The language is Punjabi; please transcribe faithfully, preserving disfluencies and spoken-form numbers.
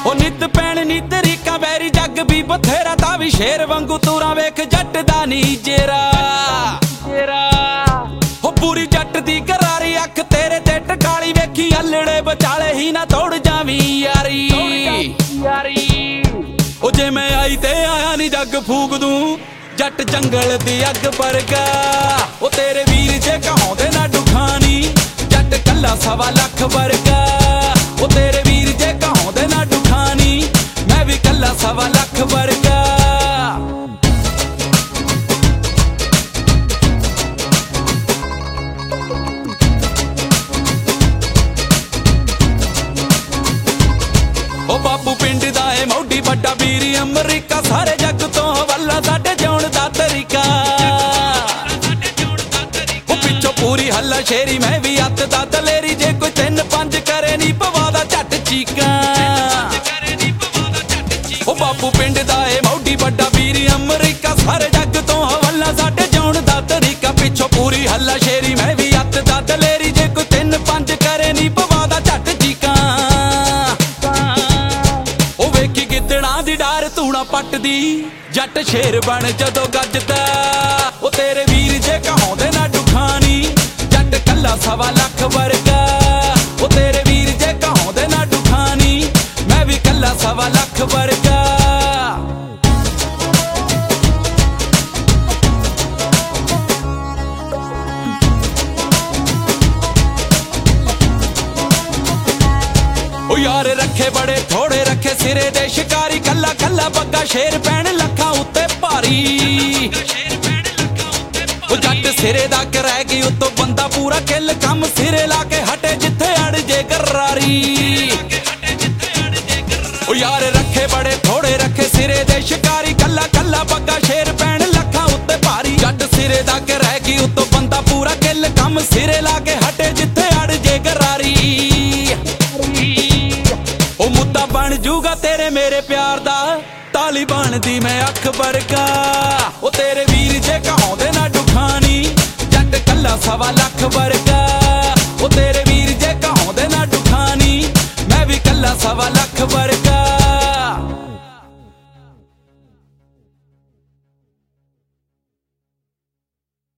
ਉਹ ਨਿੱਤ ਪੈਣ ਨੀ ਤਰੀਕਾ ਵੈਰੀ ਜੱਗ ਵੀ ਬਥੇਰਾ ਤਾਂ ਵੀ ਸ਼ੇਰ ਵਾਂਗੂ ਤੂਰਾਂ ਵੇਖ ਜੱਟ ਦਾ ਨੀ ਜੇਰਾ ਜੇਰਾ ਉਹ ਪੂਰੀ ਜੱਟ ਦੀ ਕਰਾਰੀ ਅੱਖ ਤੇਰੇ ਤੇ ਟਕਾਲੀ ਵੇਖੀ ਹੱਲੜੇ ਵਿਚਾਲੇ ਹੀ ਨਾ ਤੋੜ ਜਾਵੀਂ ਯਾਰੀ ਯਾਰੀ ਉਹ ਜੇ ਮੈਂ ਆਈ ਤੇ ਆਇਆ ਨੀ ਜੱਗ ਫੂਕ ਦੂੰ ਜੱਟ ਜੰਗਲ ਦੀ ਅੱਗ ਵਰਗਾ ਉਹ ਤੇਰੇ ਵੀਰ ਜੇ ਕਹਾਉਂਦੇ ਨਾ ਦੁਖਾਨੀ ਜੱਟ ਕੱਲਾ ਸਵਾ ਲੱਖ ਵਰਗਾ ਉਹ ਤੇਰੇ ਵੀਰ ਜੇ ਕਹਾਉਂਦੇ ਨਾ ਦੁਖਾਨੀ ਮੈਂ ਵੀ ਕੱਲਾ ਸਵਾ ਲੱਖ ਵਰਗਾ ਉਹ ਬਾਪੂ ਪਿੰਡ ਦਾ ਏ ਮੋਢੀ ਵੱਡਾ ਵੀਰ ਅਮਰੀਕਾ ਸਾਰੇ ਜੱਗ ਤੋਂ ਹਵਾਲਾ ਸਾਡੇ ਜਿਉਣ ਦਾ ਤਰੀਕਾ ਉਹ ਪਿੱਛੋਂ ਪੂਰੀ ਹੱਲਾ ਸ਼ੇਰੀ ਮੈਂ ਵੀ ਅੱਤ ਦਾ ਦਲੇਰੀ ਜੇ ਕੋਈ ਤਿੰਨ ਪੰਜ ਕਰੇ ਨੀ ਪਵਾਦਾ ਝੱਟ ਚੀਕਾਂ ਉਹ ਬਾਪੂ ਪਿੰਡ ਦਾ ਏ ਮੋਢੀ ਵੱਡਾ ਵੀਰ ਅਮਰੀਕਾ ਸਾਰੇ ਜੱਗ ਤੋਂ ਹਵਾਲਾ ਸਾਡੇ ਜਿਉਣ ਦਾ ਤਰੀਕਾ ਪਿੱਛੋਂ ਪੂਰੀ ਹੱਲਾ ਸ਼ੇਰੀ ਮੈਂ ਵੀ ਅੱਤ ਦਾ ਦਲੇਰੀ ਜੇ ਕੋਈ ਤਿੰਨ ਪੰਜ ਕਰੇ ਨੀ ਪਵਾਦਾ ਝੱਟ ਚੀਕਾਂ ਦੀ ਡਾਰ ਧੂਣਾ ਪੱਟਦੀ ਜੱਟ ਸ਼ੇਰ ਬਣ ਜਦੋਂ ਗੱਜਦਾ ਉਹ ਤੇਰੇ ਵੀਰ ਜੇ ਕਹਾਉਂਦੇ ਨਾ ਦੁਖਾਨੀ ਜੱਟ ਕੱਲਾ ਸਵਾ ਲੱਖ ਵਰਗਾ ਉਹ ਤੇਰੇ ਵੀਰ ਜੇ ਕਹਾਉਂਦੇ ਨਾ ਦੁਖਾਨੀ ਮੈਂ ਵੀ ਕੱਲਾ ਸਵਾ ਲੱਖ ਵਰਗਾ ਉਹ ਯਾਰ ਰੱਖੇ ਬੜੇ ਥੋੜੇ ਰੱਖੇ ਸਿਰੇ ਦੇ ਸ਼ਿਕਾਰੀ ਕੱਲਾ ਕੱਲਾ ਬੱਗਾ ਸ਼ੇਰ ਪੈਣ ਲੱਖਾਂ ਉੱਤੇ ਭਾਰੀ ਉਹ ਜੱਟ ਸਿਰੇ ਦਾ ਰਹਿ ਗਈ ਉਤੋਂ ਬੰਦਾ ਪੂਰਾ ਕਿੱਲ ਕੰਮ ਸਿਰੇ ਲਾ ਕੇ ਹਟੇ ਜਿੱਥੇ ਅੜ ਜੇ ਗਰਾਰੀ ਉਹ ਯਾਰ ਰੱਖੇ ਬੜੇ ਥੋੜੇ ਰੱਖੇ ਸਿਰੇ ਦੇ ਸ਼ਿਕਾਰੀ ਕੱਲਾ ਕੱਲਾ ਬੱਗਾ ਸ਼ੇਰ ਪੈਣ ਲੱਖਾਂ ਉੱਤੇ ਭਾਰੀ ਜੱਟ ਸਿਰੇ ਦਾ ਰਹਿ ਗਈ ਉਤੋਂ ਬੰਦਾ ਪੂਰਾ ਕਿੱਲ ਕੰਮ ਸਿਰੇ ਲਾ ਕੇ ਹਟੇ ਜਿੱਥੇ ਅੜ ਜੇ ਗਰਾਰੀ ਉਹ ਮੁੱਦਾ ਬਣ ਜੂਗਾ ਤੇਰੇ ਮੇਰੇ ਪਿਆਰ ਦਾ ਤਾਲੀਬਾਨ ਦੀ ਮੈਂ ਅੱਖ ਵਰਗਾ ਉਹ ਤੇਰੇ ਵੀਰ ਜੇ ਕਹਾਉਂਦੇ ਨਾ ਦੁਖਾਨੀ ਜੱਟ ਕੱਲਾ ਸਵਾ ਲੱਖ ਵਰਗਾ ਉਹ ਤੇਰੇ ਵੀਰ ਜੇ ਕਹਾਉਂਦੇ ਨਾ ਦੁਖਾਨੀ ਮੈਂ ਵੀ ਕੱਲਾ ਸਵਾ ਲੱਖ ਵਰਗਾ